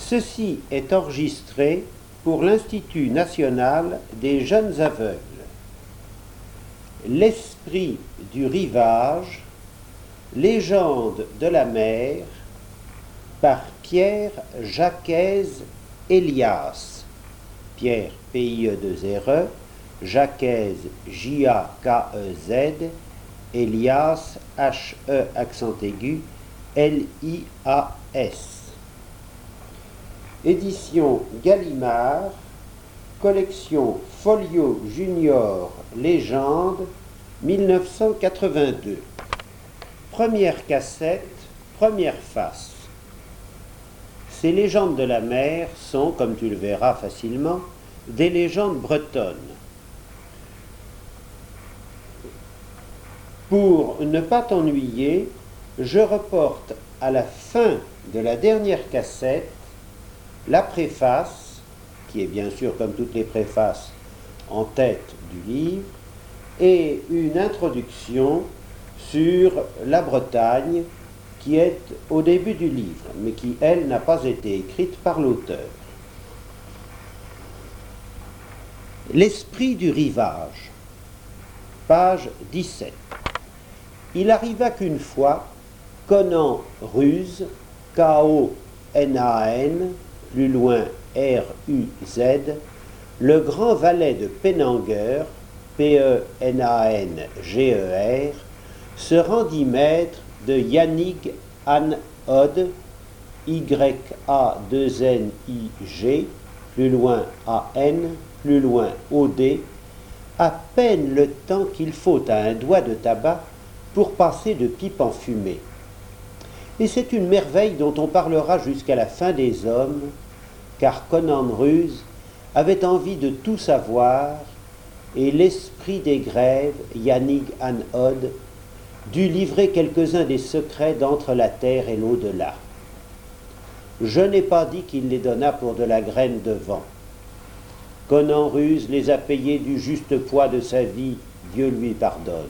Ceci est enregistré pour l'Institut national des jeunes aveugles. L'esprit du rivage, légende de la mer, par Pierre Jaquez Elias. Pierre, P-I-E-2-R-E, Jaquez, J-A-K-E-Z, Elias, H-E accent aigu, L-I-A-S. Édition Gallimard, collection Folio Junior Légende, 1982. Première cassette, première face. Ces légendes de la mer sont, comme tu le verras facilement, des légendes bretonnes. Pour ne pas t'ennuyer, je reporte à la fin de la dernière cassette la préface, qui est bien sûr, comme toutes les préfaces, en tête du livre, et une introduction sur la Bretagne, qui est au début du livre, mais qui, elle, n'a pas été écrite par l'auteur. L'esprit du rivage, page 17. Il arriva qu'une fois, Conan Ruse, K-O-N-A-N, plus loin R-U-Z, le grand valet de Penangeur, P-E-N-A-N-G-E-R, se rendit maître de Yanig An Od, Y-A-2-N-I-G, plus loin A-N, plus loin O-D, à peine le temps qu'il faut à un doigt de tabac pour passer de pipe en fumée. Et c'est une merveille dont on parlera jusqu'à la fin des hommes, car Conan Ruse avait envie de tout savoir, et l'esprit des grèves, Yanig An Od, dut livrer quelques-uns des secrets d'entre la terre et l'au-delà. Je n'ai pas dit qu'il les donna pour de la graine de vent. Conan Ruse les a payés du juste poids de sa vie, Dieu lui pardonne.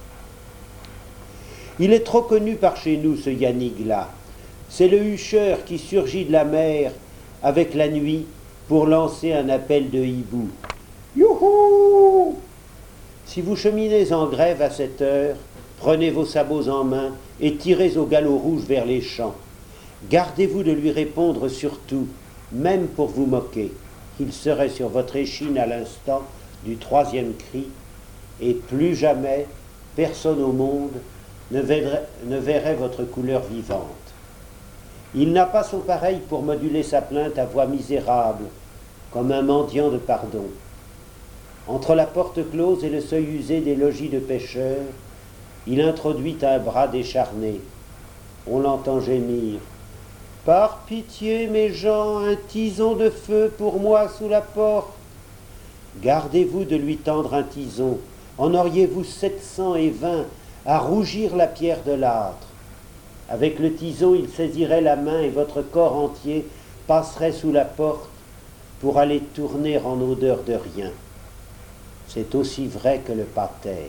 Il est trop connu par chez nous, ce Yanig-là. C'est le hucheur qui surgit de la mer avec la nuit pour lancer un appel de hibou. Youhou! Si vous cheminez en grève à cette heure, prenez vos sabots en main et tirez au galop rouge vers les champs. Gardez-vous de lui répondre surtout, même pour vous moquer. Il serait sur votre échine à l'instant du troisième cri, et plus jamais personne au monde ne verrait votre couleur vivante. Il n'a pas son pareil pour moduler sa plainte à voix misérable, comme un mendiant de pardon. Entre la porte close et le seuil usé des logis de pêcheurs, il introduit un bras décharné. On l'entend gémir. « Par pitié, mes gens, un tison de feu pour moi sous la porte. » Gardez-vous de lui tendre un tison. En auriez-vous 720 à rougir la pierre de l'âtre. Avec le tison, il saisirait la main et votre corps entier passerait sous la porte pour aller tourner en odeur de rien. C'est aussi vrai que le pater.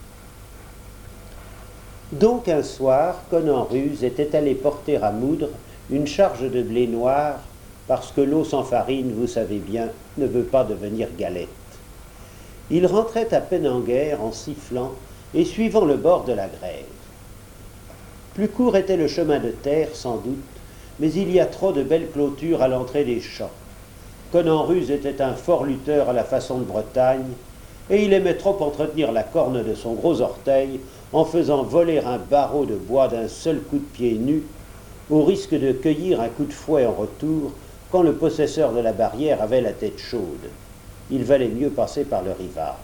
Donc un soir, Conan Ruse était allé porter à moudre une charge de blé noir, parce que l'eau sans farine, vous savez bien, ne veut pas devenir galette. Il rentrait à Penangère en sifflant et suivant le bord de la grève. Plus court était le chemin de terre, sans doute, mais il y a trop de belles clôtures à l'entrée des champs. Conan Ruse était un fort lutteur à la façon de Bretagne, et il aimait trop entretenir la corne de son gros orteil en faisant voler un barreau de bois d'un seul coup de pied nu, au risque de cueillir un coup de fouet en retour quand le possesseur de la barrière avait la tête chaude. Il valait mieux passer par le rivage.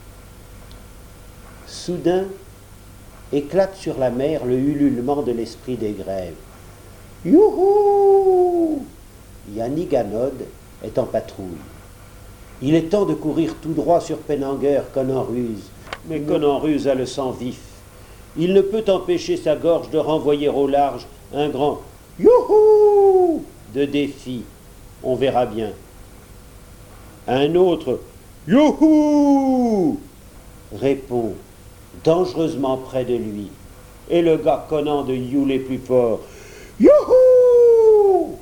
Soudain, éclate sur la mer le ululement de l'esprit des grèves. Youhou! Yanig An Od est en patrouille. Il est temps de courir tout droit sur Penangeur, Conan Ruse. Mais Conan Ruse a le sang vif. Il ne peut empêcher sa gorge de renvoyer au large un grand « Youhou !» de défi. On verra bien. Un autre « Youhou !» répond, dangereusement près de lui. Et le gars Conan de youler plus fort. « Youhou !»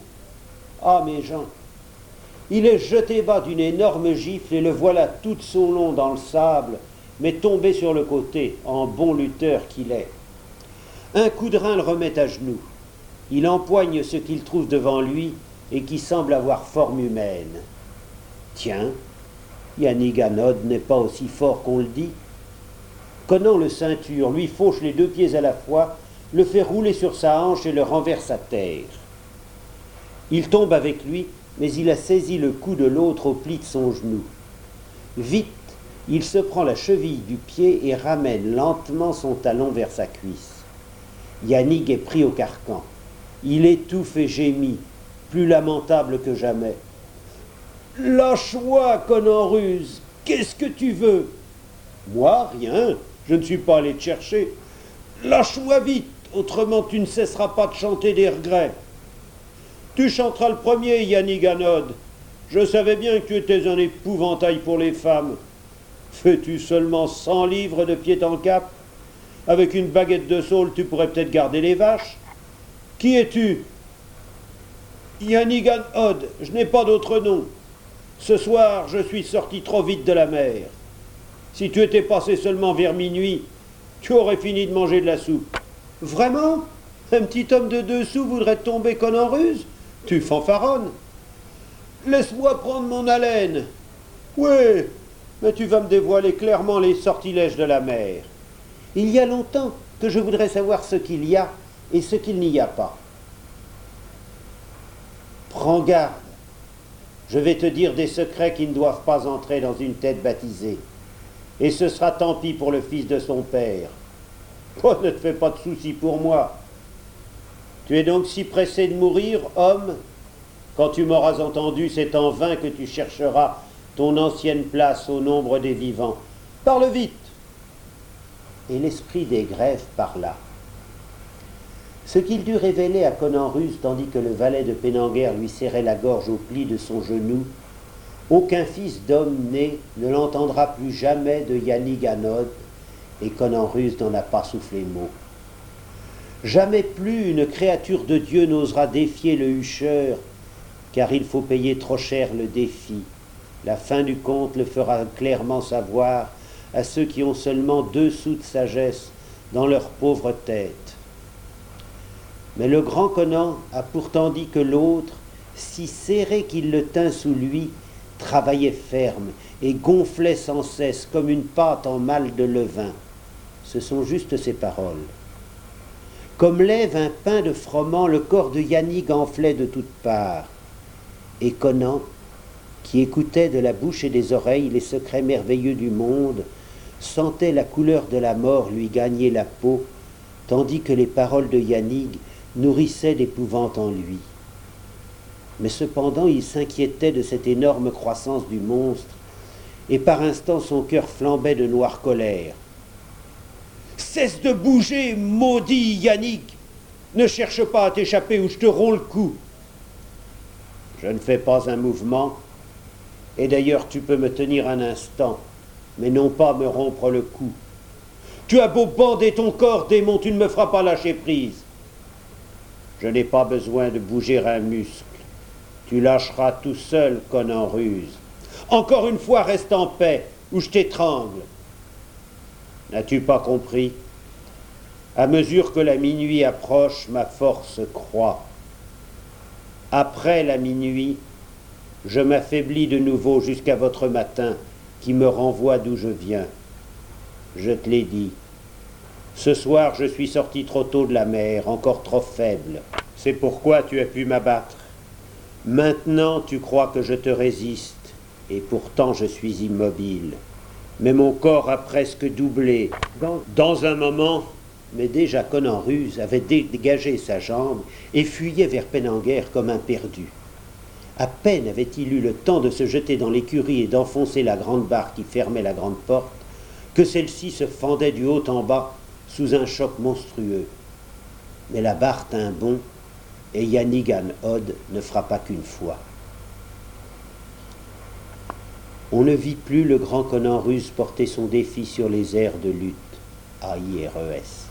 Ah, mes gens, il est jeté bas d'une énorme gifle et le voilà tout son long dans le sable, mais tombé sur le côté, en bon lutteur qu'il est. Un coup de rein le remet à genoux. Il empoigne ce qu'il trouve devant lui et qui semble avoir forme humaine. Tiens, Yannig Anod n'est pas aussi fort qu'on le dit. Conan le ceinture, lui fauche les deux pieds à la fois, le fait rouler sur sa hanche et le renverse à terre. Il tombe avec lui, mais il a saisi le cou de l'autre au pli de son genou. Vite, il se prend la cheville du pied et ramène lentement son talon vers sa cuisse. Yannig est pris au carcan. Il étouffe et gémit, plus lamentable que jamais. « Lâche-moi, Conan Ruse, qu'est-ce que tu veux ?»« Moi, rien, je ne suis pas allé te chercher. Lâche-moi vite, autrement tu ne cesseras pas de chanter des regrets. » « Tu chanteras le premier, Yannig Anod. Je savais bien que tu étais un épouvantail pour les femmes. Fais-tu seulement 100 livres de pied en cap? Avec une baguette de saule, tu pourrais peut-être garder les vaches. Qui es-tu? Yannig Anod, je n'ai pas d'autre nom. Ce soir, je suis sorti trop vite de la mer. Si tu étais passé seulement vers minuit, tu aurais fini de manger de la soupe. Vraiment? Un petit homme de 2 sous voudrait tomber Conan Ruse? Tu fanfaronnes. Laisse-moi prendre mon haleine. Oui, mais tu vas me dévoiler clairement les sortilèges de la mer. Il y a longtemps que je voudrais savoir ce qu'il y a et ce qu'il n'y a pas. Prends garde. Je vais te dire des secrets qui ne doivent pas entrer dans une tête baptisée. Et ce sera tant pis pour le fils de son père. Oh, ne te fais pas de soucis pour moi. Tu es donc si pressé de mourir, homme? Quand tu m'auras entendu, c'est en vain que tu chercheras ton ancienne place au nombre des vivants. Parle vite. Et l'esprit des grèves parla. Ce qu'il dut révéler à Conan Ruse, tandis que le valet de Pénenguer lui serrait la gorge au pli de son genou, aucun fils d'homme né ne l'entendra plus jamais de Yannig Anod, et Conan Ruse n'en a pas soufflé mot. Jamais plus une créature de Dieu n'osera défier le hucheur, car il faut payer trop cher le défi. La fin du conte le fera clairement savoir à ceux qui ont seulement 2 sous de sagesse dans leur pauvre tête. Mais le grand Conan a pourtant dit que l'autre, si serré qu'il le tint sous lui, travaillait ferme et gonflait sans cesse comme une pâte en malle de levain. Ce sont juste ces paroles. Comme lève un pain de froment, le corps de Yannig enflait de toutes parts. Et Conan, qui écoutait de la bouche et des oreilles les secrets merveilleux du monde, sentait la couleur de la mort lui gagner la peau, tandis que les paroles de Yannig nourrissaient d'épouvante en lui. Mais cependant il s'inquiétait de cette énorme croissance du monstre, et par instants son cœur flambait de noire colère. « Cesse de bouger, maudit Yannig! Ne cherche pas à t'échapper ou je te romps le cou !»« Je ne fais pas un mouvement, et d'ailleurs tu peux me tenir un instant, mais non pas me rompre le cou. Tu as beau bander ton corps, démon, tu ne me feras pas lâcher prise. Je n'ai pas besoin de bouger un muscle. Tu lâcheras tout seul, Conan Ruse. Encore une fois, reste en paix, ou je t'étrangle. N'as-tu pas compris? À mesure que la minuit approche, ma force croît. Après la minuit, je m'affaiblis de nouveau jusqu'à votre matin, qui me renvoie d'où je viens. Je te l'ai dit. Ce soir, je suis sorti trop tôt de la mer, encore trop faible. C'est pourquoi tu as pu m'abattre. Maintenant, tu crois que je te résiste, et pourtant je suis immobile. Mais mon corps a presque doublé. Dans un moment, mais déjà Conan Ruse avait dégagé sa jambe et fuyait vers Pénenguer comme un perdu. À peine avait-il eu le temps de se jeter dans l'écurie et d'enfoncer la grande barre qui fermait la grande porte, que celle-ci se fendait du haut en bas sous un choc monstrueux. Mais la barre tint bon, et Yannig Anod ne frappa qu'une fois. On ne vit plus le grand Conan Ruse porter son défi sur les airs de lutte, A-I-R-E-S.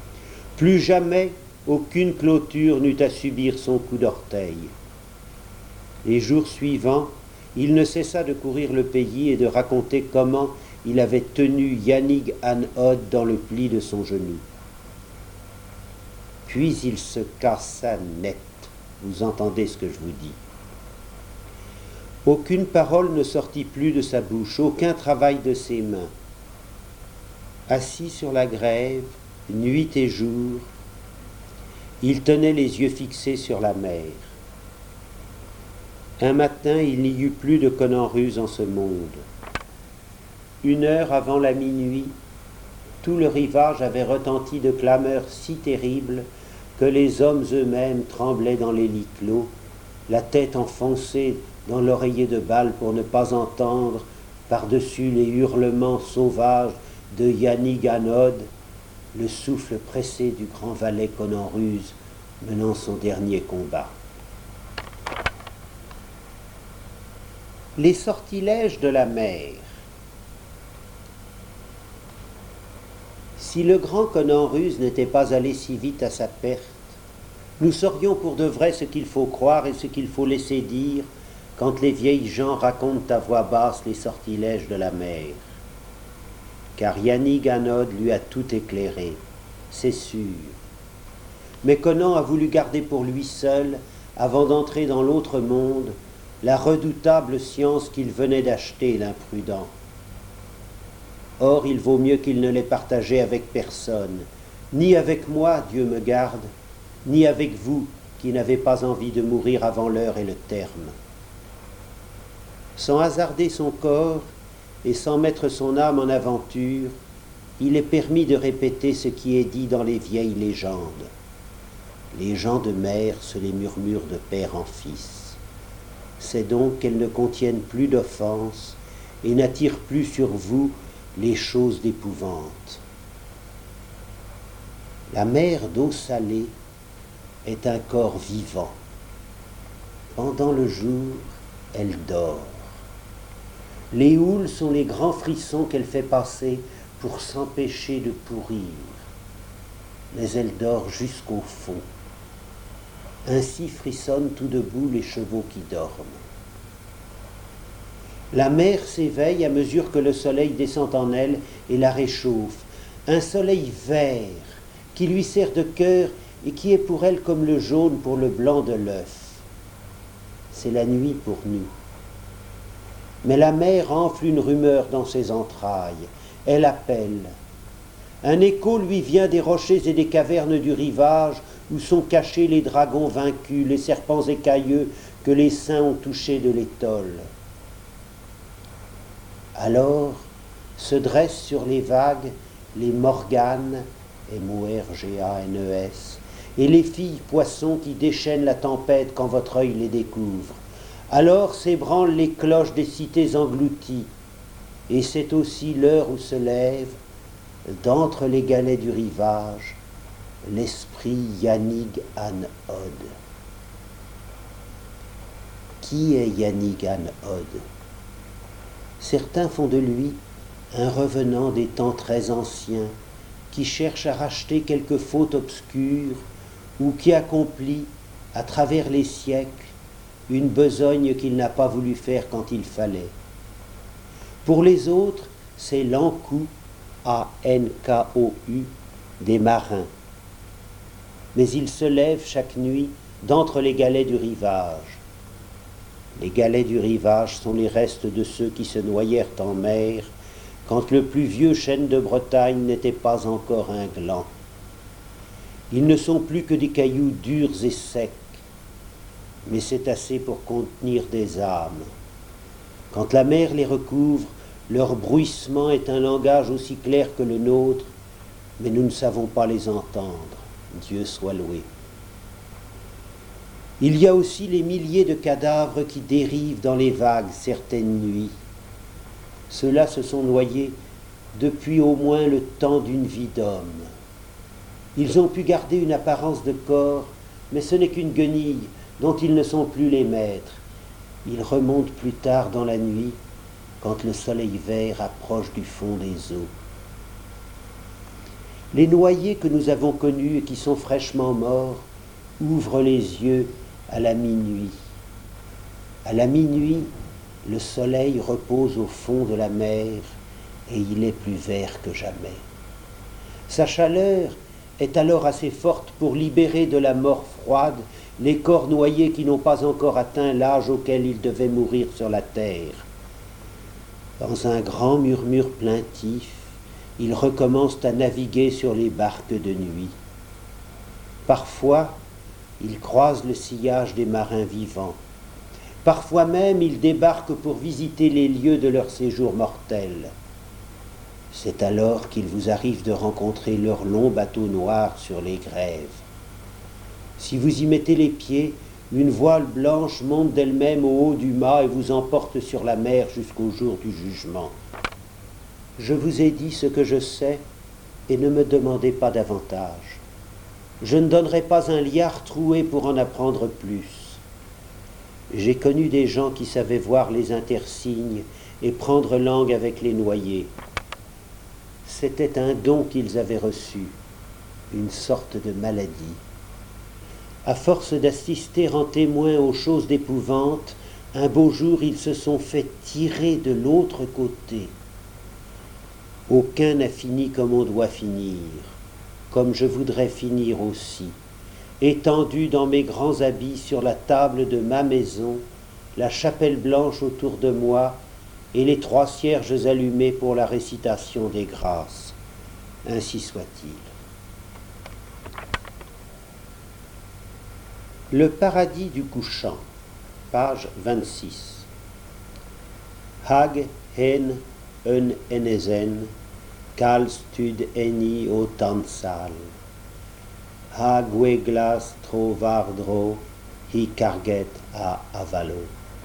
Plus jamais aucune clôture n'eut à subir son coup d'orteil. Les jours suivants, il ne cessa de courir le pays et de raconter comment il avait tenu Yannig an Od dans le pli de son genou. Puis il se cassa net. Vous entendez ce que je vous dis. Aucune parole ne sortit plus de sa bouche, aucun travail de ses mains. Assis sur la grève, nuit et jour, il tenait les yeux fixés sur la mer. Un matin, il n'y eut plus de Conan-Ruse en ce monde. 1 heure avant la minuit, tout le rivage avait retenti de clameurs si terribles que les hommes eux-mêmes tremblaient dans les lits clos, la tête enfoncée dans l'oreiller de balle pour ne pas entendre, par-dessus les hurlements sauvages de Yannig an Od, le souffle pressé du grand valet Conan-Ruse menant son dernier combat. Les sortilèges de la mer. Si le grand Conan-Ruse n'était pas allé si vite à sa perte, nous saurions pour de vrai ce qu'il faut croire et ce qu'il faut laisser dire quand les vieilles gens racontent à voix basse les sortilèges de la mer. Car Yannig an Od lui a tout éclairé, c'est sûr. Mais Conan a voulu garder pour lui seul, avant d'entrer dans l'autre monde, la redoutable science qu'il venait d'acheter, l'imprudent. Or, il vaut mieux qu'il ne l'ait partagée avec personne, ni avec moi, Dieu me garde, ni avec vous, qui n'avez pas envie de mourir avant l'heure et le terme. Sans hasarder son corps et sans mettre son âme en aventure, il est permis de répéter ce qui est dit dans les vieilles légendes. Les gens de mer se les murmurent de père en fils. C'est donc qu'elles ne contiennent plus d'offense et n'attirent plus sur vous les choses d'épouvante. La mer d'eau salée est un corps vivant. Pendant le jour, elle dort. Les houles sont les grands frissons qu'elle fait passer pour s'empêcher de pourrir. Mais elle dort jusqu'au fond. Ainsi frissonnent tout debout les chevaux qui dorment. La mer s'éveille à mesure que le soleil descend en elle et la réchauffe. Un soleil vert qui lui sert de cœur et qui est pour elle comme le jaune pour le blanc de l'œuf. C'est la nuit pour nous. Mais la mer enfle une rumeur dans ses entrailles. Elle appelle. Un écho lui vient des rochers et des cavernes du rivage où sont cachés les dragons vaincus, les serpents écailleux que les saints ont touchés de l'étole. Alors se dressent sur les vagues les Morganes, M-O-R-G-A-N-E-S, et les filles poissons qui déchaînent la tempête quand votre œil les découvre. Alors s'ébranlent les cloches des cités englouties, et c'est aussi l'heure où se lève, d'entre les galets du rivage, l'esprit Yannig an Od. Qui est Yannig an Od? Certains font de lui un revenant des temps très anciens, qui cherche à racheter quelque faute obscure, ou qui accomplit, à travers les siècles, une besogne qu'il n'a pas voulu faire quand il fallait. Pour les autres, c'est l'Ankou, A-N-K-O-U, des marins. Mais il se lève chaque nuit d'entre les galets du rivage. Les galets du rivage sont les restes de ceux qui se noyèrent en mer quand le plus vieux chêne de Bretagne n'était pas encore un gland. Ils ne sont plus que des cailloux durs et secs, mais c'est assez pour contenir des âmes. Quand la mer les recouvre, leur bruissement est un langage aussi clair que le nôtre, mais nous ne savons pas les entendre. Dieu soit loué. Il y a aussi les milliers de cadavres qui dérivent dans les vagues certaines nuits. Ceux-là se sont noyés depuis au moins le temps d'une vie d'homme. Ils ont pu garder une apparence de corps, mais ce n'est qu'une guenille dont ils ne sont plus les maîtres. Ils remontent plus tard dans la nuit, quand le soleil vert approche du fond des eaux. Les noyés que nous avons connus et qui sont fraîchement morts ouvrent les yeux à la minuit. À la minuit, le soleil repose au fond de la mer et il est plus vert que jamais. Sa chaleur est alors assez forte pour libérer de la mort froide les corps noyés qui n'ont pas encore atteint l'âge auquel ils devaient mourir sur la terre. Dans un grand murmure plaintif, ils recommencent à naviguer sur les barques de nuit. Parfois, ils croisent le sillage des marins vivants. Parfois même, ils débarquent pour visiter les lieux de leur séjour mortel. C'est alors qu'il vous arrive de rencontrer leurs longs bateaux noirs sur les grèves. Si vous y mettez les pieds, une voile blanche monte d'elle-même au haut du mât et vous emporte sur la mer jusqu'au jour du jugement. Je vous ai dit ce que je sais et ne me demandez pas davantage. Je ne donnerai pas un liard troué pour en apprendre plus. J'ai connu des gens qui savaient voir les intersignes et prendre langue avec les noyés. C'était un don qu'ils avaient reçu, une sorte de maladie. À force d'assister en témoin aux choses d'épouvante, un beau jour ils se sont fait tirer de l'autre côté. Aucun n'a fini comme on doit finir, comme je voudrais finir aussi, étendu dans mes grands habits sur la table de ma maison, la chapelle blanche autour de moi et les 3 cierges allumés pour la récitation des grâces. Ainsi soit-il. Le paradis du couchant, page 26. Hag hen enezen, kalstud eni o tansal. Hag weglas trovardro, hi karget a avalo.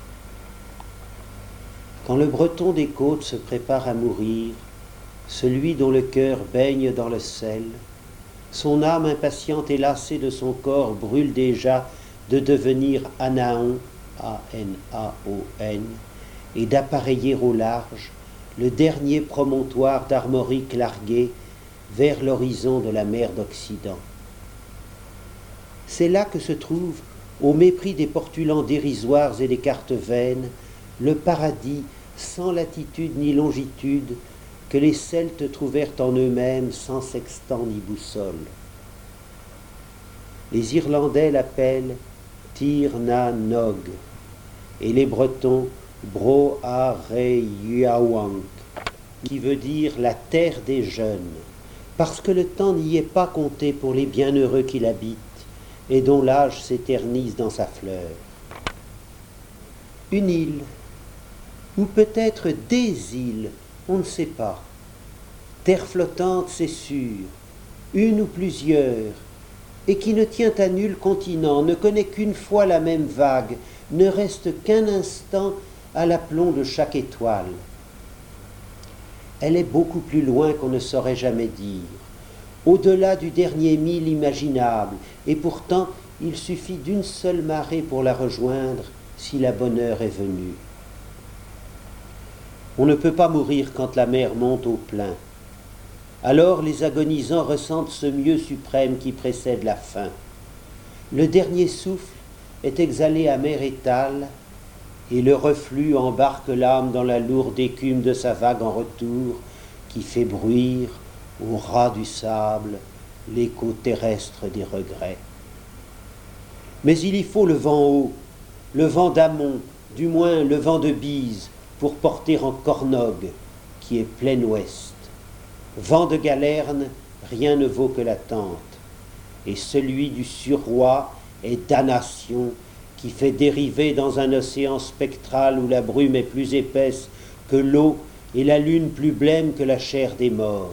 Quand le breton des côtes se prépare à mourir, celui dont le cœur baigne dans le sel, son âme impatiente et lassée de son corps brûle déjà de devenir Anaon, A-N-A-O-N, et d'appareiller au large le dernier promontoire d'Armorique largué vers l'horizon de la mer d'Occident. C'est là que se trouve, au mépris des portulans dérisoires et des cartes vaines, le paradis sans latitude ni longitude que les Celtes trouvèrent en eux-mêmes sans sextant ni boussole. Les Irlandais l'appellent Tir na Nog et les Bretons Bro a Re Yuawank, qui veut dire la terre des jeunes, parce que le temps n'y est pas compté pour les bienheureux qui l'habitent et dont l'âge s'éternise dans sa fleur. Une île, ou peut-être des îles, on ne sait pas. Terre flottante, c'est sûr, une ou plusieurs, et qui ne tient à nul continent, ne connaît qu'une fois la même vague, ne reste qu'un instant à l'aplomb de chaque étoile. Elle est beaucoup plus loin qu'on ne saurait jamais dire, au-delà du dernier mille imaginable, et pourtant il suffit d'une seule marée pour la rejoindre si la bonne heure est venue. On ne peut pas mourir quand la mer monte au plein. Alors les agonisants ressentent ce mieux suprême qui précède la fin. Le dernier souffle est exhalé à mer étale, et le reflux embarque l'âme dans la lourde écume de sa vague en retour, qui fait bruire, au ras du sable, l'écho terrestre des regrets. Mais il y faut le vent haut, le vent d'amont, du moins le vent de bise, pour porter en Cornog, qui est plein ouest. Vent de galerne, rien ne vaut que l'attente, et celui du surroi est damnation, qui fait dériver dans un océan spectral où la brume est plus épaisse que l'eau et la lune plus blême que la chair des morts.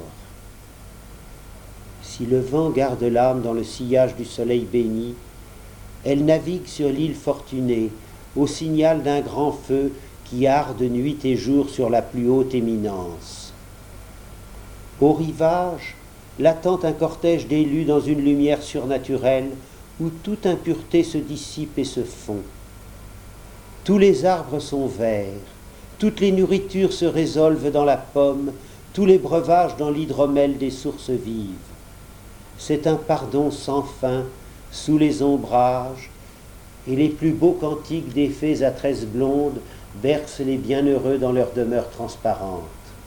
Si le vent garde l'âme dans le sillage du soleil béni, elle navigue sur l'île fortunée, au signal d'un grand feu qui arde nuit et jour sur la plus haute éminence. Au rivage, l'attend un cortège d'élus dans une lumière surnaturelle où toute impureté se dissipe et se fond. Tous les arbres sont verts, toutes les nourritures se résolvent dans la pomme, tous les breuvages dans l'hydromel des sources vives. C'est un pardon sans fin, sous les ombrages, et les plus beaux cantiques des fées à tresses blondes bercent les bienheureux dans leur demeure transparente.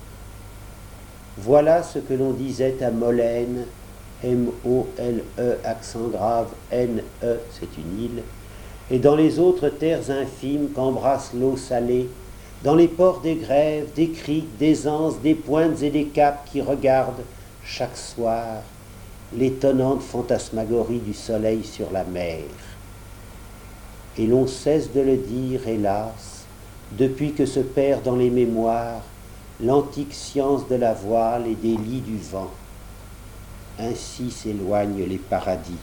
Voilà ce que l'on disait à Molène, M-O-L-E, accent grave, N-E, c'est une île, et dans les autres terres infimes qu'embrasse l'eau salée, dans les ports des grèves, des criques, des anses, des pointes et des caps qui regardent, chaque soir, l'étonnante fantasmagorie du soleil sur la mer. Et l'on cesse de le dire, hélas, depuis que se perd dans les mémoires l'antique science de la voile et des lits du vent. Ainsi s'éloignent les paradis.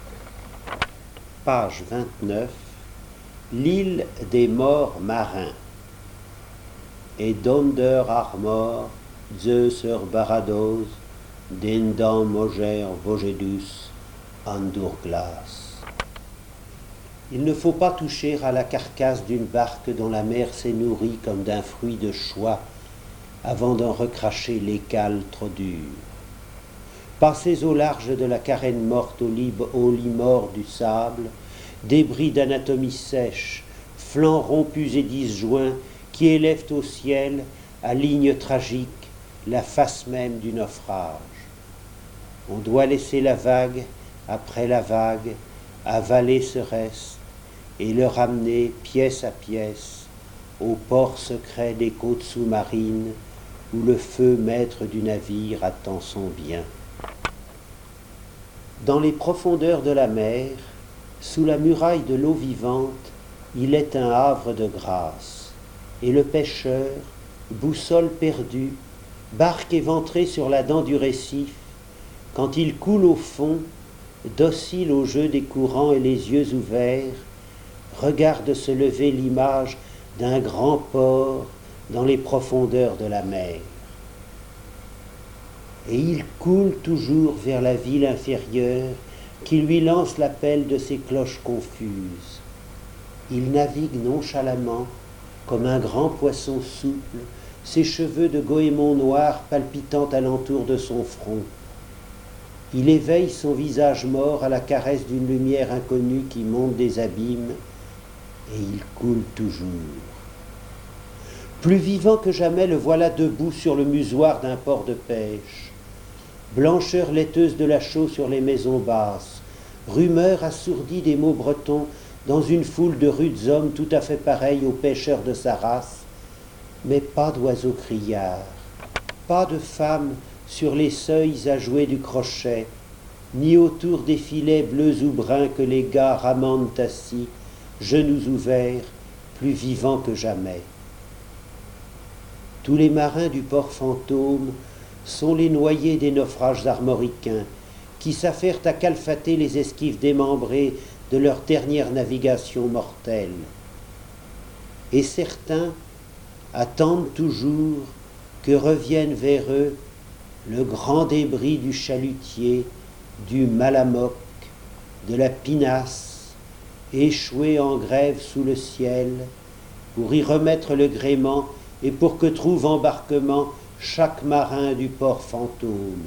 Page 29. L'île des morts marins. Et donder armor, Zeus barados, dendam moger vogedus, andurglas. Il ne faut pas toucher à la carcasse d'une barque dont la mer s'est nourrie comme d'un fruit de choix avant d'en recracher l'écale trop dure. Passez au large de la carène morte au lit mort du sable, débris d'anatomie sèche, flancs rompus et disjoints qui élèvent au ciel, à ligne tragique, la face même du naufrage. On doit laisser la vague, après la vague, avaler ce reste et le ramener pièce à pièce au port secret des côtes sous-marines où le feu maître du navire attend son bien. Dans les profondeurs de la mer, sous la muraille de l'eau vivante, il est un havre de grâce, et le pêcheur, boussole perdue, barque éventrée sur la dent du récif, quand il coule au fond, docile au jeu des courants et les yeux ouverts, regarde se lever l'image d'un grand port dans les profondeurs de la mer. Et il coule toujours vers la ville inférieure qui lui lance l'appel de ses cloches confuses. Il navigue nonchalamment comme un grand poisson souple, ses cheveux de goémon noir palpitant alentour de son front. Il éveille son visage mort à la caresse d'une lumière inconnue qui monte des abîmes, et il coule toujours. Plus vivant que jamais, le voilà debout sur le musoir d'un port de pêche. Blancheur laiteuse de la chaux sur les maisons basses, rumeur assourdie des mots bretons dans une foule de rudes hommes tout à fait pareils aux pêcheurs de sa race, mais pas d'oiseaux criards, pas de femmes sur les seuils à jouer du crochet, ni autour des filets bleus ou bruns que les gars ramandent assis, genoux ouverts, plus vivants que jamais. Tous les marins du port fantôme sont les noyés des naufrages armoricains qui s'affairent à calfater les esquives démembrées de leur dernière navigation mortelle. Et certains attendent toujours que revienne vers eux le grand débris du chalutier, du malamoc, de la pinasse, échoué en grève sous le ciel, pour y remettre le gréement et pour que trouve embarquement chaque marin du port fantôme.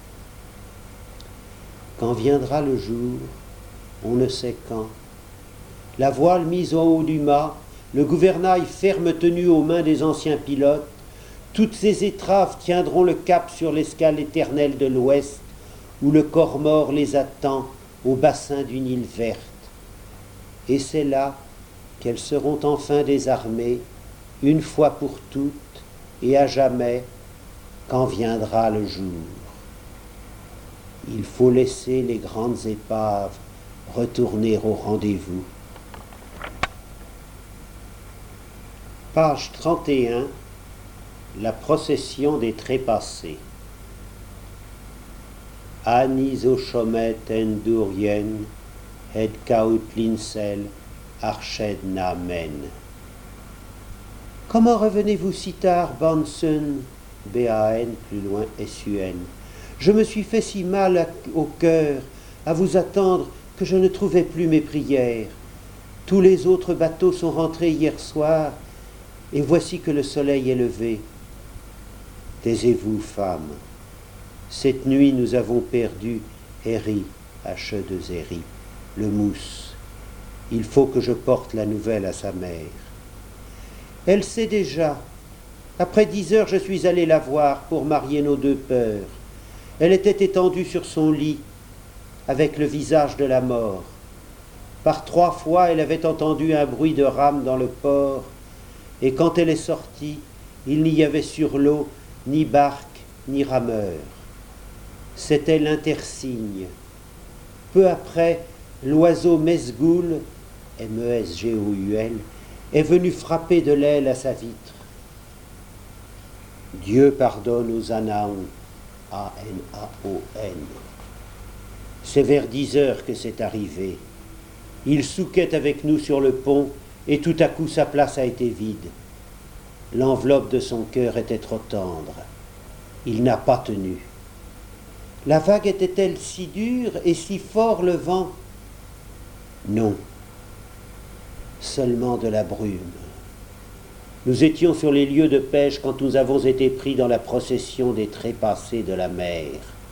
Quand viendra le jour, on ne sait quand, la voile mise en haut du mât, le gouvernail ferme tenu aux mains des anciens pilotes, toutes ces étraves tiendront le cap sur l'escale éternelle de l'Ouest, où le corps mort les attend au bassin d'une île verte. Et c'est là qu'elles seront enfin désarmées, une fois pour toutes et à jamais, quand viendra le jour. Il faut laisser les grandes épaves retourner au rendez-vous. Page 31. La procession des trépassés. Anis o chomet endurien, et kaut linsel, arched namen. Comment revenez-vous si tard, Bansun? B-A-N, plus loin, S-U-N. Je me suis fait si mal au cœur à vous attendre que je ne trouvais plus mes prières. Tous les autres bateaux sont rentrés hier soir, et voici que le soleil est levé. Taisez-vous, femme. Cette nuit, nous avons perdu Héri, H2 Héri, le mousse, Il faut que je porte la nouvelle à sa mère. Elle sait déjà. Après 10 heures, je suis allé la voir pour marier nos 2 peurs. Elle était étendue sur son lit, avec le visage de la mort. Par 3 fois, elle avait entendu un bruit de rame dans le port, et quand elle est sortie, il n'y avait sur l'eau ni barque ni rameur. C'était l'intersigne. Peu après, l'oiseau Mesgoul, M-E-S-G-O-U-L, est venu frapper de l'aile à sa vitre. Dieu pardonne aux Anaon, A-N-A-O-N. C'est vers 10 heures que c'est arrivé. Il souquait avec nous sur le pont, et tout à coup sa place a été vide. L'enveloppe de son cœur était trop tendre. Il n'a pas tenu. La vague était-elle si dure et si fort le vent? Non, seulement de la brume. Nous étions sur les lieux de pêche quand nous avons été pris dans la procession des trépassés de la mer.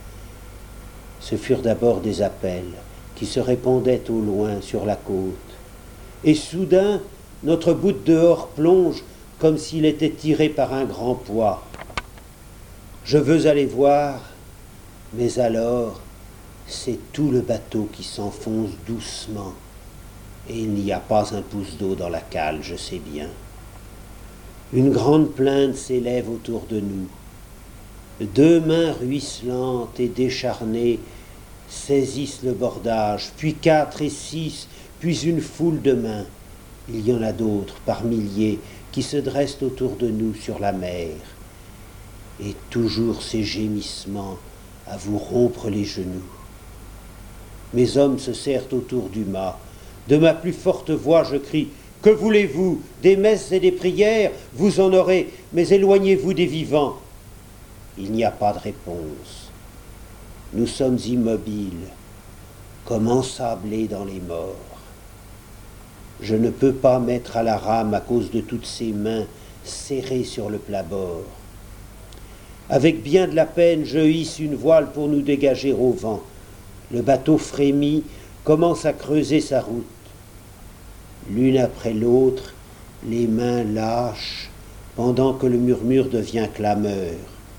Ce furent d'abord des appels qui se répondaient au loin sur la côte. Et soudain, notre bout de dehors plonge comme s'il était tiré par un grand poids. Je veux aller voir, mais alors, c'est tout le bateau qui s'enfonce doucement. Et il n'y a pas un pouce d'eau dans la cale, je sais bien. Une grande plainte s'élève autour de nous. 2 mains ruisselantes et décharnées saisissent le bordage, puis 4 et 6, puis une foule de mains. Il y en a d'autres, par milliers, qui se dressent autour de nous sur la mer. Et toujours ces gémissements à vous rompre les genoux. Mes hommes se serrent autour du mât. De ma plus forte voix, je crie « Que voulez-vous? Des messes et des prières? Vous en aurez, mais éloignez-vous des vivants. » Il n'y a pas de réponse. Nous sommes immobiles, comme ensablés dans les morts. Je ne peux pas mettre à la rame à cause de toutes ces mains serrées sur le plat-bord. Avec bien de la peine, je hisse une voile pour nous dégager au vent. Le bateau frémit, commence à creuser sa route. L'une après l'autre, les mains lâchent, pendant que le murmure devient clameur.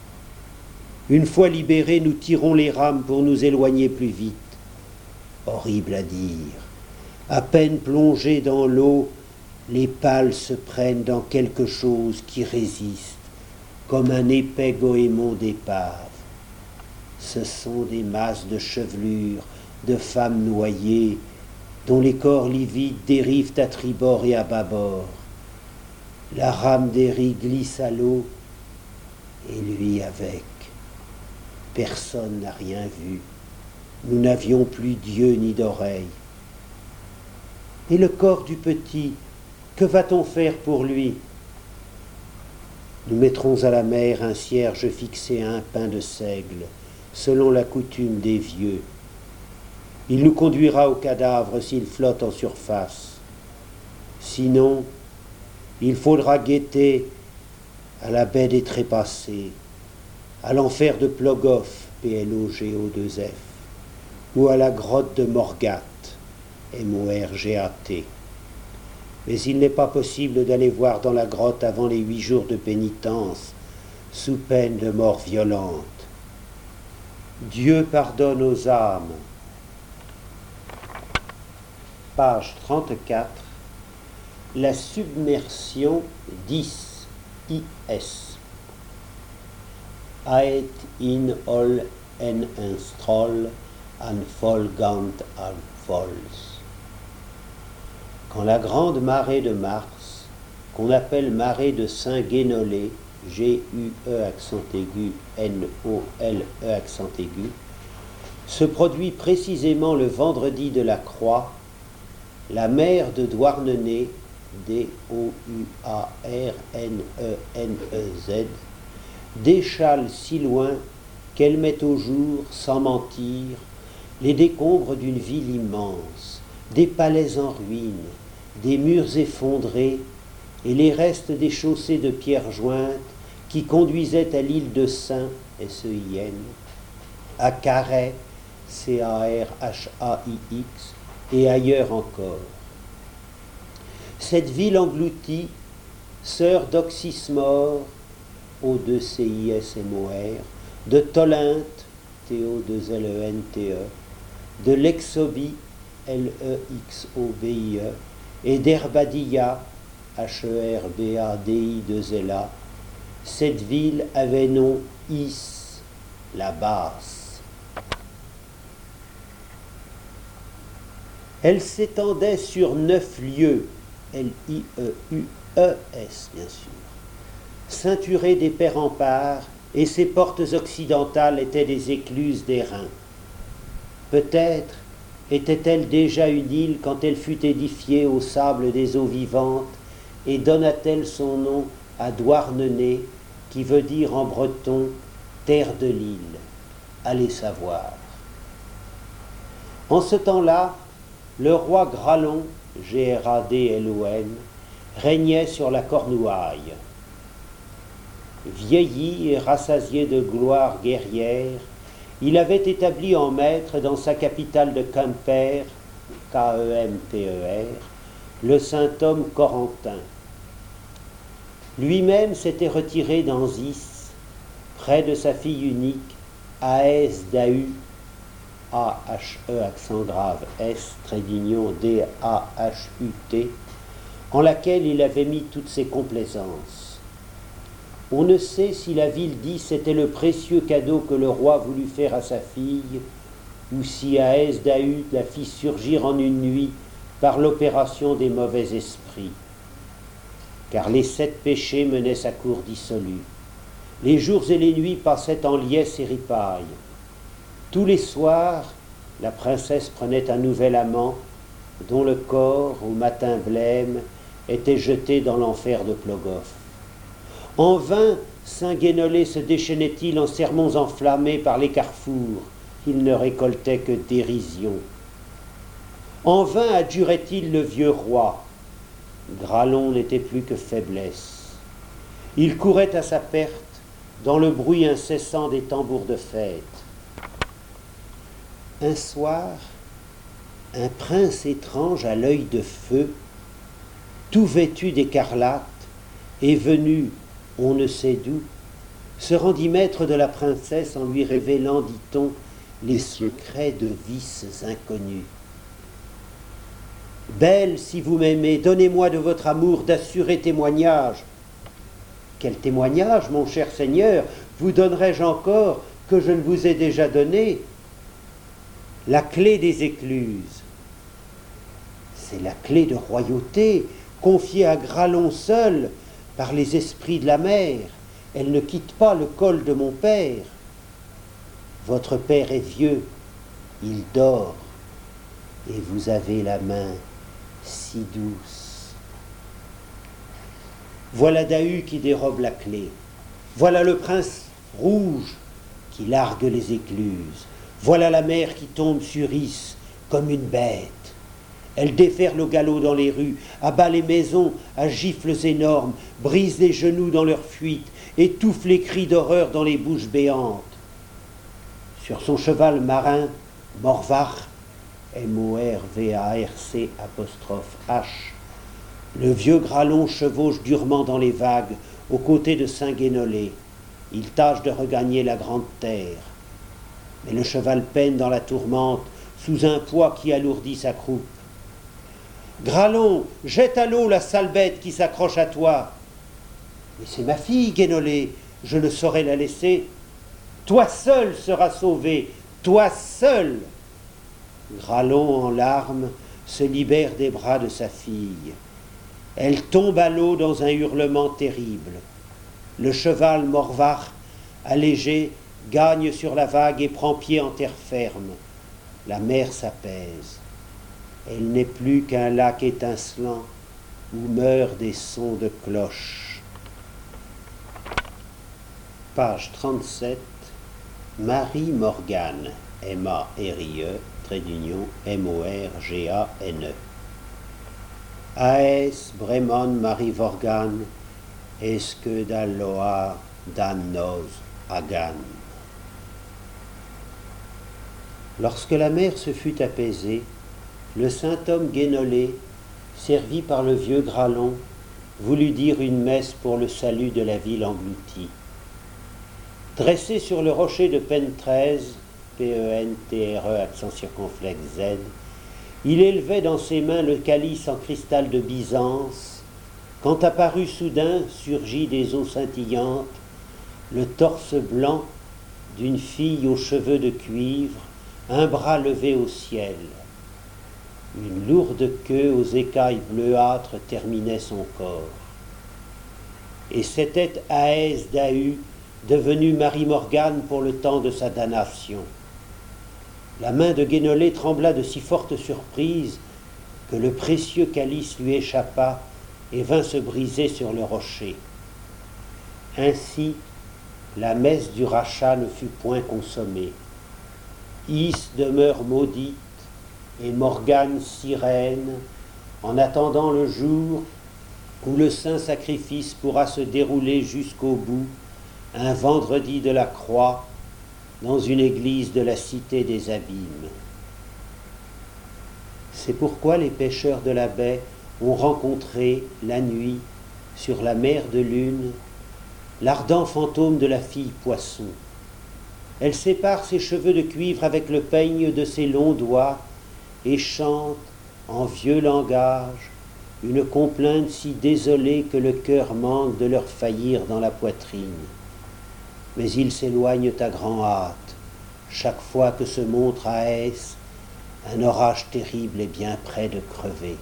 Une fois libérés, nous tirons les rames pour nous éloigner plus vite. Horrible à dire. À peine plongés dans l'eau, les pales se prennent dans quelque chose qui résiste, comme un épais goémon d'épave. Ce sont des masses de chevelures, de femmes noyées, dont les corps livides dérivent à tribord et à bâbord. La rame des riz glisse à l'eau, et lui avec. Personne n'a rien vu. Nous n'avions plus d'yeux ni d'oreilles. Et le corps du petit, que va-t-on faire pour lui? Nous mettrons à la mer un cierge fixé à un pain de seigle, selon la coutume des vieux. Il nous conduira au cadavre s'il flotte en surface. Sinon, il faudra guetter à la baie des Trépassés, à l'enfer de Plogoff, P-L-O-G-O-2-F, ou à la grotte de Morgat, M-O-R-G-A-T. Mais il n'est pas possible d'aller voir dans la grotte avant les 8 jours de pénitence, sous peine de mort violente. Dieu pardonne aux âmes. Page 34. La submersion 10. I.S. Ait in all en stroll an folgant an vols. Quand la grande marée de mars, qu'on appelle marée de Saint-Guénolé, G-U-E accent aigu, N-O-L-E accent aigu, se produit précisément le vendredi de la Croix, la mer de Douarnenez, D-O-U-A-R-N-E-N-E-Z, déchale si loin qu'elle met au jour, sans mentir, les décombres d'une ville immense, des palais en ruines, des murs effondrés et les restes des chaussées de pierres jointes qui conduisaient à l'île de Saint, S-E-I-N, à Carhaix, C-A-R-H-A-I-X, et ailleurs encore. Cette ville engloutie, sœur d'Oxysmore, O2CISMOR, de Tolinthe, TO2LENTE, de Lexobie, LEXOBIE, et d'Herbadia, HERBADI2LA, cette ville avait nom Is, la basse. Elle s'étendait sur 9 lieues, L-I-E-U-E-S bien sûr, ceinturée d'épais remparts, et ses portes occidentales étaient des écluses d'airain. Peut-être était-elle déjà une île quand elle fut édifiée au sable des eaux vivantes, et donna-t-elle son nom à Douarnenez, qui veut dire en breton terre de l'île. Allez savoir. En ce temps-là, le roi Gralon, G-R-A-D-L-O-N, régnait sur la Cornouaille. Vieilli et rassasié de gloire guerrière, il avait établi en maître dans sa capitale de Quimper, K-E-M-P-E-R, le saint homme Corentin. Lui-même s'était retiré d'Anzis, près de sa fille unique, Aès d'Ahu, A-H-E accent grave, S, trait d'union, D-A-H-U-T, en laquelle il avait mis toutes ses complaisances. On ne sait si la ville d'Is était le précieux cadeau que le roi voulut faire à sa fille, ou si Aès d'Ahu la fit surgir en une nuit par l'opération des mauvais esprits. Car les 7 péchés menaient sa cour dissolue. Les jours et les nuits passaient en liesse et ripaille. Tous les soirs, la princesse prenait un nouvel amant, dont le corps, au matin blême, était jeté dans l'enfer de Plogoff. En vain, saint Guénolé se déchaînait-il en sermons enflammés par les carrefours, il ne récoltait que dérision. En vain adjurait-il le vieux roi. Gralon n'était plus que faiblesse. Il courait à sa perte dans le bruit incessant des tambours de fête. Un soir, un prince étrange à l'œil de feu, tout vêtu d'écarlate, est venu, on ne sait d'où, se rendit maître de la princesse en lui révélant, dit-on, les secrets de vices inconnus. Belle, si vous m'aimez, donnez-moi de votre amour d'assuré témoignage. Quel témoignage, mon cher Seigneur, vous donnerai-je encore que je ne vous ai déjà donné? La clé des écluses. C'est la clé de royauté, confiée à Gralon seul par les esprits de la mer. Elle ne quitte pas le col de mon père. Votre père est vieux, il dort, et vous avez la main si douce. Voilà Dahu qui dérobe la clé. Voilà le prince rouge qui largue les écluses. Voilà la mer qui tombe sur Is comme une bête. Elle déferle au galop dans les rues, abat les maisons à gifles énormes, brise les genoux dans leur fuite, étouffe les cris d'horreur dans les bouches béantes. Sur son cheval marin, Morvarch, M-O-R-V-A-R-C H, le vieux Gralon chevauche durement dans les vagues, aux côtés de saint Guénolé. Il tâche de regagner la grande terre. Mais le cheval peine dans la tourmente, sous un poids qui alourdit sa croupe. Gralon, jette à l'eau la sale bête qui s'accroche à toi. Mais c'est ma fille, Guénolé, je ne saurais la laisser. Toi seul seras sauvé, toi seul. Gralon, en larmes, se libère des bras de sa fille. Elle tombe à l'eau dans un hurlement terrible. Le cheval Morvarch, allégé, gagne sur la vague et prend pied en terre ferme. La mer s'apaise. Elle n'est plus qu'un lac étincelant où meurent des sons de cloches. Page 37. Marie Morgane, M-A-R-I-E, trait d'union, M-O-R-G-A-N-E. Aes Bremon Marie Vorgan, Esque d'Alloa Dan Nos Agan. Lorsque la mer se fut apaisée, le saint homme Guénolé servi par le vieux Gralon, voulut dire une messe pour le salut de la ville engloutie. Dressé sur le rocher de Pentrez, Pentre, accent circonflexe Z, il élevait dans ses mains le calice en cristal de Byzance, quand apparut soudain, surgi des eaux scintillantes, le torse blanc d'une fille aux cheveux de cuivre, un bras levé au ciel. Une lourde queue aux écailles bleuâtres terminait son corps. Et c'était Aès d'Ahu, devenue Marie-Morgane pour le temps de sa damnation. La main de Guénolé trembla de si forte surprise que le précieux calice lui échappa et vint se briser sur le rocher. Ainsi, la messe du rachat ne fut point consommée. Is demeure maudite et Morgane sirène, en attendant le jour où le saint sacrifice pourra se dérouler jusqu'au bout, un vendredi de la croix, dans une église de la cité des abîmes. C'est pourquoi les pêcheurs de la baie ont rencontré, la nuit, sur la mer de lune, l'ardent fantôme de la fille poisson. Elle sépare ses cheveux de cuivre avec le peigne de ses longs doigts et chante, en vieux langage, une complainte si désolée que le cœur manque de leur faillir dans la poitrine. Mais ils s'éloignent à grand hâte, chaque fois que se montre à Aès un orage terrible est bien près de crever.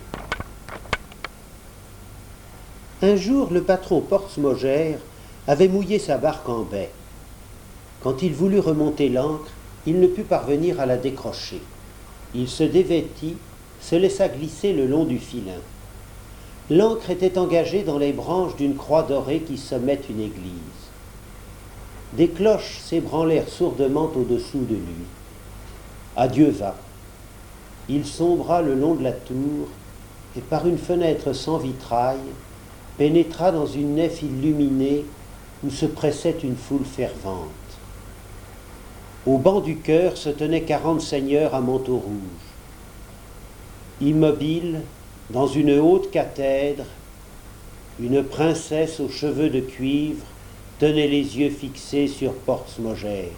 Un jour, le patron Portsmogère avait mouillé sa barque en baie. Quand il voulut remonter l'ancre, il ne put parvenir à la décrocher. Il se dévêtit, se laissa glisser le long du filin. L'ancre était engagée dans les branches d'une croix dorée qui sommait une église. Des cloches s'ébranlèrent sourdement au-dessous de lui. Adieu va. Il sombra le long de la tour et par une fenêtre sans vitrail pénétra dans une nef illuminée où se pressait une foule fervente. Au banc du chœur se tenaient 40 seigneurs à manteau rouge. Immobile, dans une haute cathèdre, une princesse aux cheveux de cuivre tenait les yeux fixés sur Portsmogère.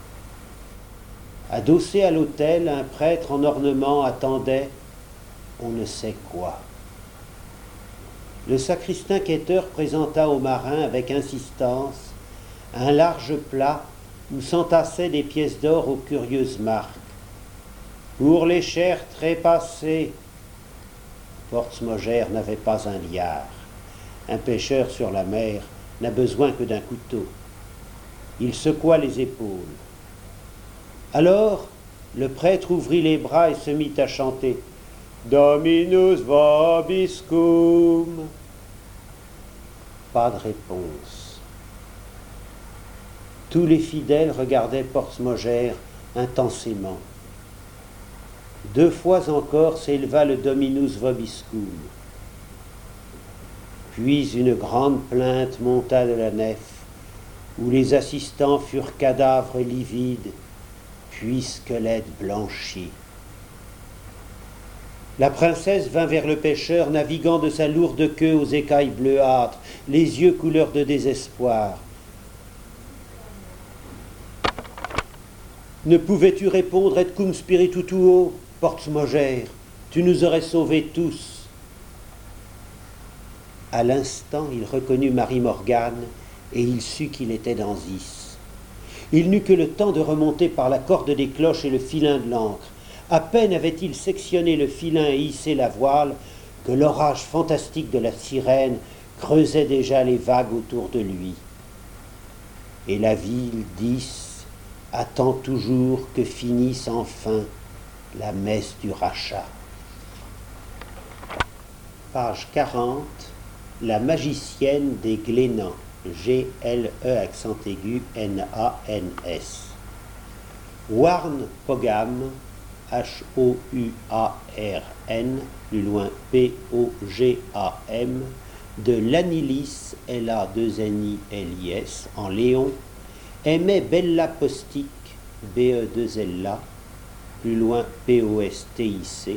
Adossé à l'autel, un prêtre en ornement attendait on ne sait quoi. Le sacristain quêteur présenta au marin avec insistance un large plat où s'entassaient des pièces d'or aux curieuses marques. Pour les chairs trépassées. Portsmogère n'avait pas un liard. Un pêcheur sur la mer n'a besoin que d'un couteau. Il secoua les épaules. Alors, le prêtre ouvrit les bras et se mit à chanter « Dominus vobiscum ». Pas de réponse. Tous les fidèles regardaient Portsmogère intensément. 2 fois encore s'éleva le Dominus vobiscum. Puis une grande plainte monta de la nef, où les assistants furent cadavres livides, puis squelettes blanchis. La princesse vint vers le pêcheur, naviguant de sa lourde queue aux écailles bleuâtres, les yeux couleur de désespoir. Ne pouvais-tu répondre et cum spiritu tuo, Portsmogère, tu nous aurais sauvés tous. À l'instant, il reconnut Marie-Morgane et il sut qu'il était dans Is. Il n'eut que le temps de remonter par la corde des cloches et le filin de l'ancre. À peine avait-il sectionné le filin et hissé la voile que l'orage fantastique de la sirène creusait déjà les vagues autour de lui. Et la ville d'Is attend toujours que finisse enfin la messe du rachat. Page 40. La magicienne des Glénans, G-L-E accent aigu N-A-N-S. Warne Pogam, H-O-U-A-R-N, plus loin P-O-G-A-M, de l'Anilis, L-A-2-N-I-L-I-S, en Léon, aimait Bella Postic, B-E-2-L-A, plus loin P-O-S-T-I-C,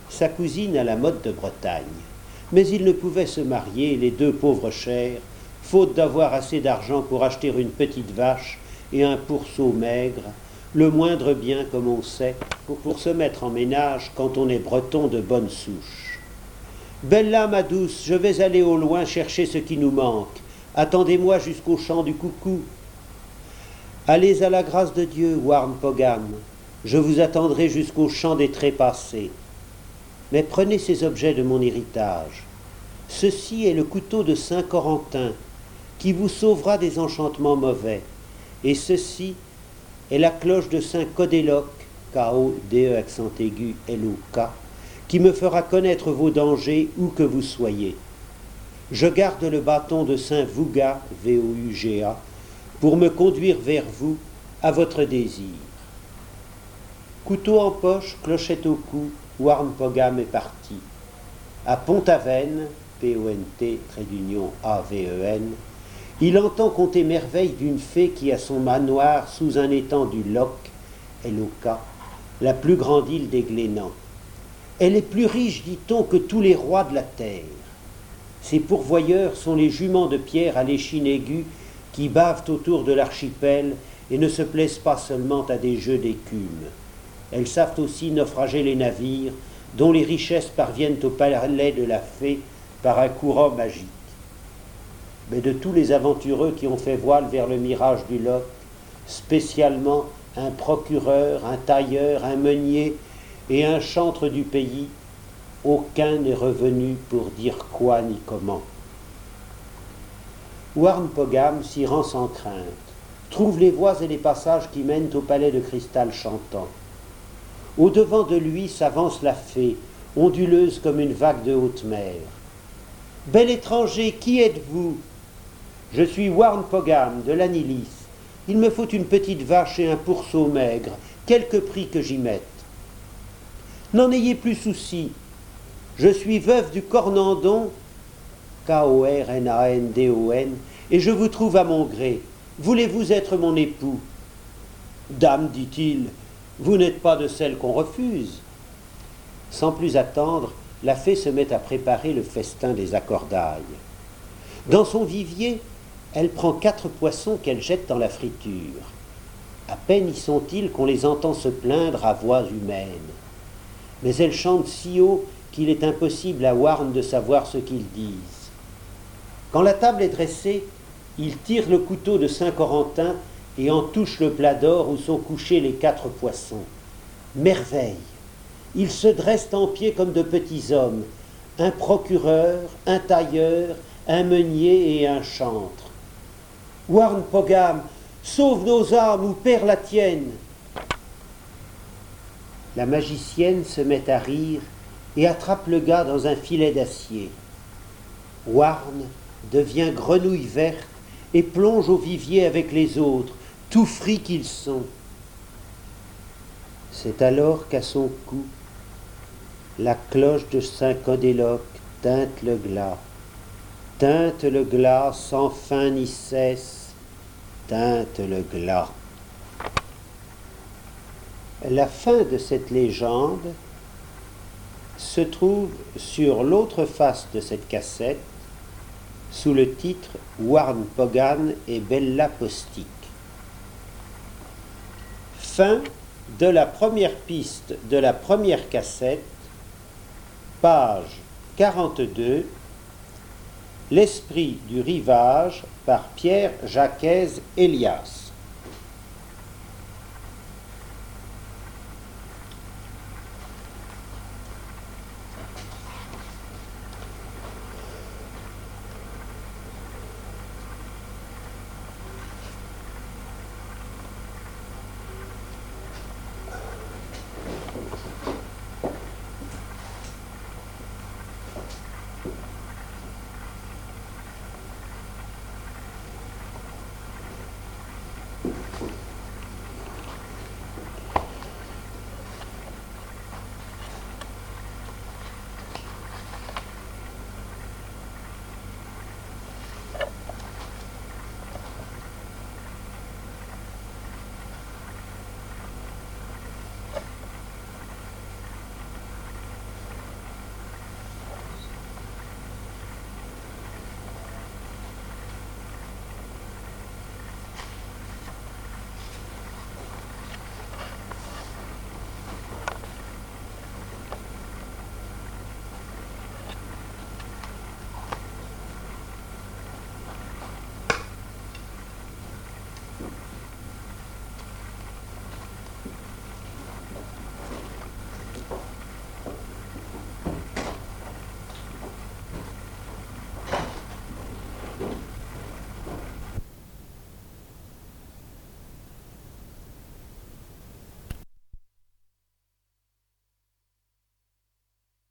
sa cousine à la mode de Bretagne. Mais ils ne pouvaient se marier, les deux pauvres chers, faute d'avoir assez d'argent pour acheter une petite vache et un pourceau maigre, le moindre bien, comme on sait, pour se mettre en ménage quand on est breton de bonne souche. Bella, ma douce, je vais aller au loin chercher ce qui nous manque. Attendez-moi jusqu'au chant du coucou. Allez à la grâce de Dieu, Warn Pogam. Je vous attendrai jusqu'au chant des trépassés. Mais prenez ces objets de mon héritage. Ceci est le couteau de Saint Corentin, qui vous sauvera des enchantements mauvais. Et ceci est la cloche de Saint Codéloque, K-O-D-E accent aigu L-O-K, qui me fera connaître vos dangers où que vous soyez. Je garde le bâton de Saint Vouga, V-O-U-G-A, pour me conduire vers vous, à votre désir. Couteau en poche, clochette au cou, Warn Pogam est parti. À Pont-Aven, P-O-N-T, trait d'union A-V-E-N, il entend conter merveilles d'une fée qui a son manoir sous un étang du Loch, L-O-K, la plus grande île des Glénans. Elle est plus riche, dit-on, que tous les rois de la terre. Ses pourvoyeurs sont les juments de pierre à l'échine aiguë qui bavent autour de l'archipel et ne se plaisent pas seulement à des jeux d'écume. Elles savent aussi naufrager les navires dont les richesses parviennent au palais de la fée par un courant magique. Mais de tous les aventureux qui ont fait voile vers le mirage du Loch, spécialement un procureur, un tailleur, un meunier et un chantre du pays, aucun n'est revenu pour dire quoi ni comment. Warn Pogam s'y rend sans crainte, trouve les voies et les passages qui mènent au palais de cristal chantant. Au-devant de lui s'avance la fée, onduleuse comme une vague de haute mer. « Bel étranger, qui êtes-vous » ? « Je suis Warn Pogam, de l'Anilis. Il me faut une petite vache et un pourceau maigre, quelque prix que j'y mette. »« N'en ayez plus souci. Je suis veuve du Cornandon, K-O-R-N-A-N-D-O-N, et je vous trouve à mon gré. Voulez-vous être mon époux ?»« Dame, dit-il, vous n'êtes pas de celles qu'on refuse. » Sans plus attendre, la fée se met à préparer le festin des accordailles. Dans son vivier, elle prend 4 poissons qu'elle jette dans la friture. À peine y sont-ils qu'on les entend se plaindre à voix humaine. Mais elles chantent si haut qu'il est impossible à Warn de savoir ce qu'ils disent. Quand la table est dressée, il tire le couteau de Saint Corentin et en touche le plat d'or où sont couchés les 4 poissons. Merveille! Ils se dressent en pied comme de petits hommes, un procureur, un tailleur, un meunier et un chantre. « Warn Pogam, sauve nos âmes ou perds la tienne !» La magicienne se met à rire et attrape le gars dans un filet d'acier. Warn devient grenouille verte et plonge au vivier avec les autres, tout frits qu'ils sont. C'est alors qu'à son cou, la cloche de Saint Codéloque teinte le glas sans fin ni cesse, teinte le glas. La fin de cette légende se trouve sur l'autre face de cette cassette, sous le titre Warn Pogam et Bella Postic. Fin de la première piste de la première cassette, page 42, L'esprit du rivage par Pierre Jacques Elias.